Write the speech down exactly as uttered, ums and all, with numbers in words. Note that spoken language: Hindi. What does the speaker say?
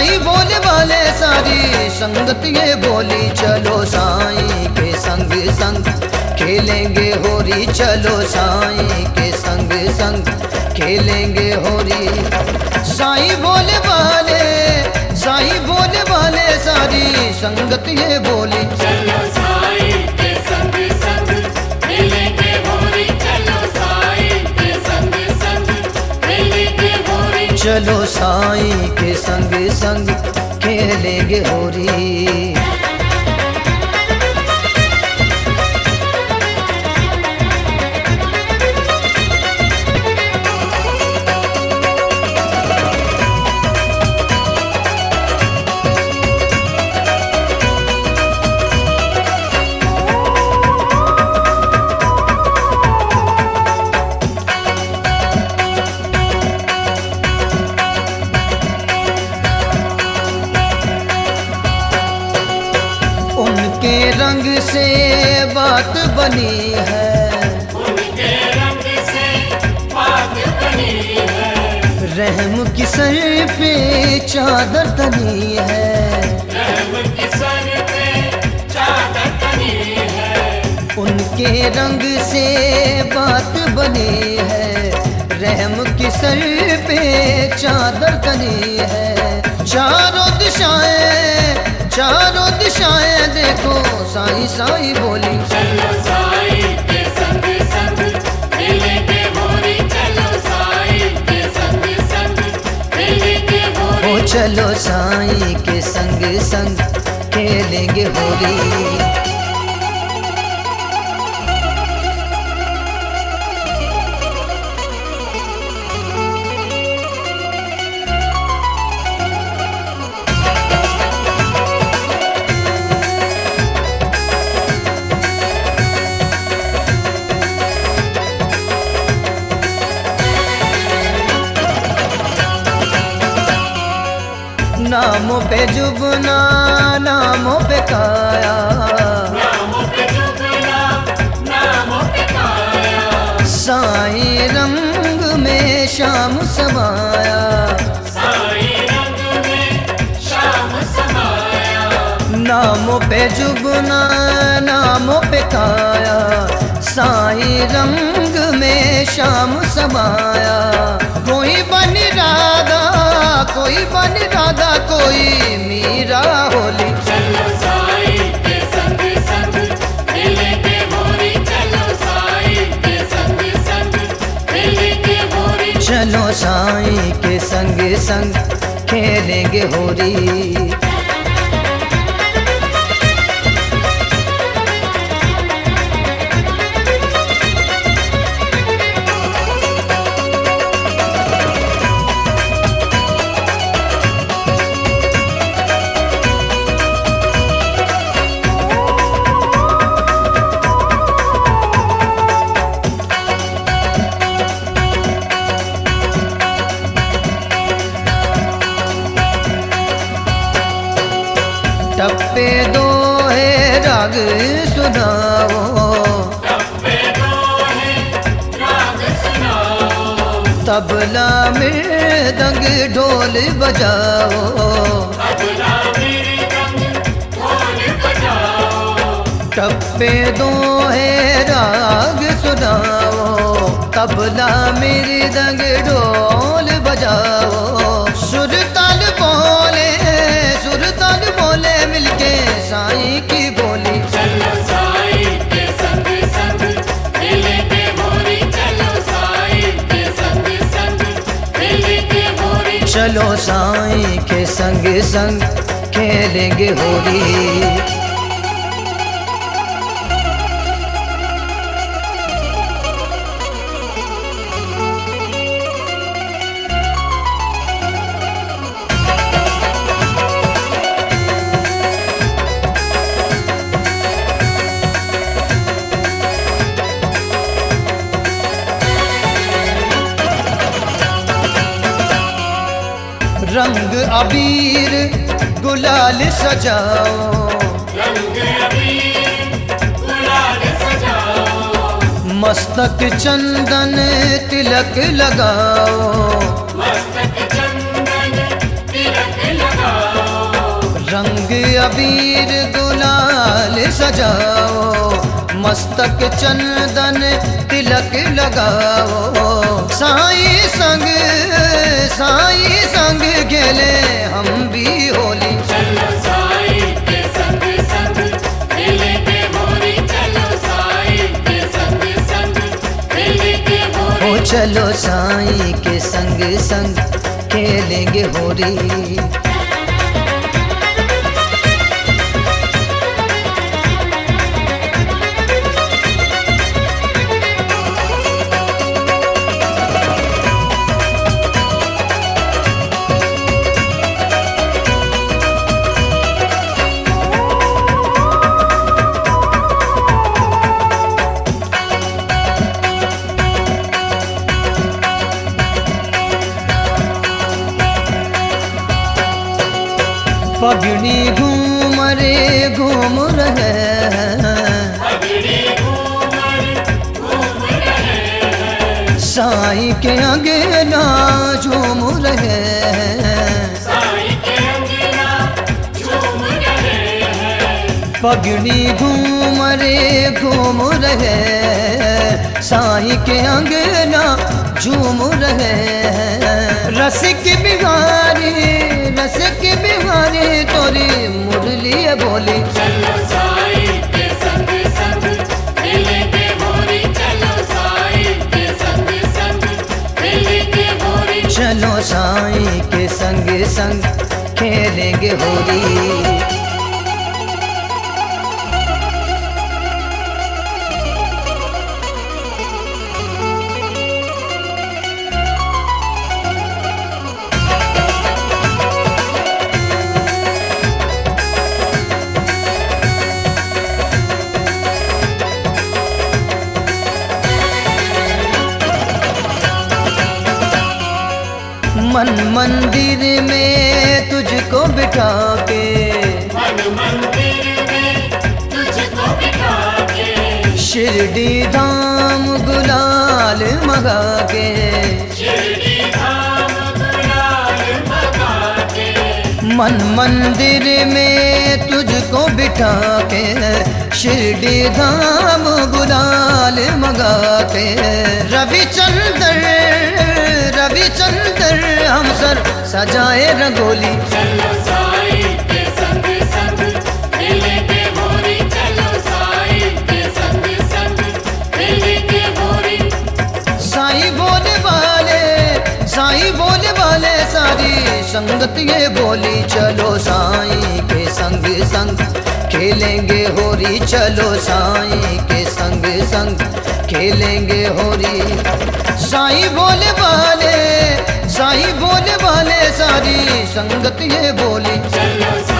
साईं बोले वाले सारी संगत ये बोली, चलो साईं के संग संग खेलेंगे होरी, चलो साईं के संग संग खेलेंगे होरी। साईं बोले वाले साईं बोले वाले सारी संगत ये बोली, चलो साईं के संग संग खेलेंगे होरी, चलो साईं के संग संग खेलेंगे होरी। चलो साईं के संग संग खेलेंगे होरी। उनके रंग से बात बनी है, उनके रंग से बात बनी है। रहम की सर पे चादर तनी है, रहम की सर पे चादर तनी है। उनके रंग से बात बनी है, रहम की सर पे चादर तनी है। चारों दिशाएं चारों दिशाएं देखो साईं साईं बोली, चलो साईं के संग संग खेलेंगे होरी, चलो साईं के संग संग खेलेंगे होरी। ओ चलो साईं के संग संग खेलेंगे होरी। नामों पे जुबना नामों पे काया, नामों पे जुबना नामों पे काया। साईं रंग में शाम समाया, साईं रंग में शाम समाया। नामों पे जुबना नामों पे काया, साईं रंग में शाम समाया। कोई बनी राधा कोई बनी राधा कोई मीरा होली, चलो साईं के संग संग खेलेंगे होरी, चलो साईं के संग संग खेलेंगे होरी। चलो साईं के संग संग खेलेंगे होरी। टप्पे दो है राग सुनाओ, टप्पे दो है राग सुनाओ। तबला मृदंग ढोल बजाओ, तबला मृदंग ढोल बजाओ। टप्पे दो है राग सुनाओ, तबला मृदंग ढोल बजाओ। सुर ताल बोले सुर ताल बोले मिलके साईं की बोली, चलो साईं के संग संग खेलेंगे होरी, चलो साईं के संग संग खेलेंगे होरी। चलो साईं के संग संग खेलेंगे होली। रंग अबीर गुलाल सजाओ, रंग अबीर गुलाल सजाओ। मस्तक चंदन तिलक लगाओ, मस्तक चंदन तिलक लगाओ। रंग अबीर गुलाल सजाओ, मस्तक चंदन तिलक लगाओ। साईं संग साईं संग खेले हम भी होली। चलो साईं के संग संग खेलेंगे होली, चलो साईं के संग संग खेलेंगे होली। ओ चलो साईं के संग संग खेलेंगे होली। पगड़ी घूम रे घूम रहे हैं, पगड़ी घूमर घूम रहे हैं, साईं के अंगना झूम रहे हैं। साईं के अंगना झूम रहे हैं। पगड़ी घूम रे घूम रहे हैं, साईं के अंगना झूम रहे हैं। रसिक बिहारी रसिक बिहारी तोरी मुरली बोली। चलो साईं के संग संग खेलेंगे होली, चलो साईं के संग संग खेलेंगे होली। चलो साईं के संग संग खेलेंगे होली। मन मंदिर में तुझको बिठा के, मन मंदिर में तुझको बिठा के, शिरडी धाम गुलाल मगा के। शिरडी धाम गुलाल मगा के। मन मंदिर में तुझको बिठा के, शिरडी धाम गुलाल मगा के। रविचंद्र रविचंद्र हम सर सजाए रंगोली। चलो साईं के संग संग खेलेंगे होली, चलो साईं के संग संग खेलेंगे होली। साईं बोले वाले साईं बोले वाले सारी संगत ये बोली। चलो साईं के संग संग खेलेंगे होली, चलो साईं के संग संग खेलेंगे होली। साईं बोले वाले साईं बोले वाले सारी संगत ये बोली। चलो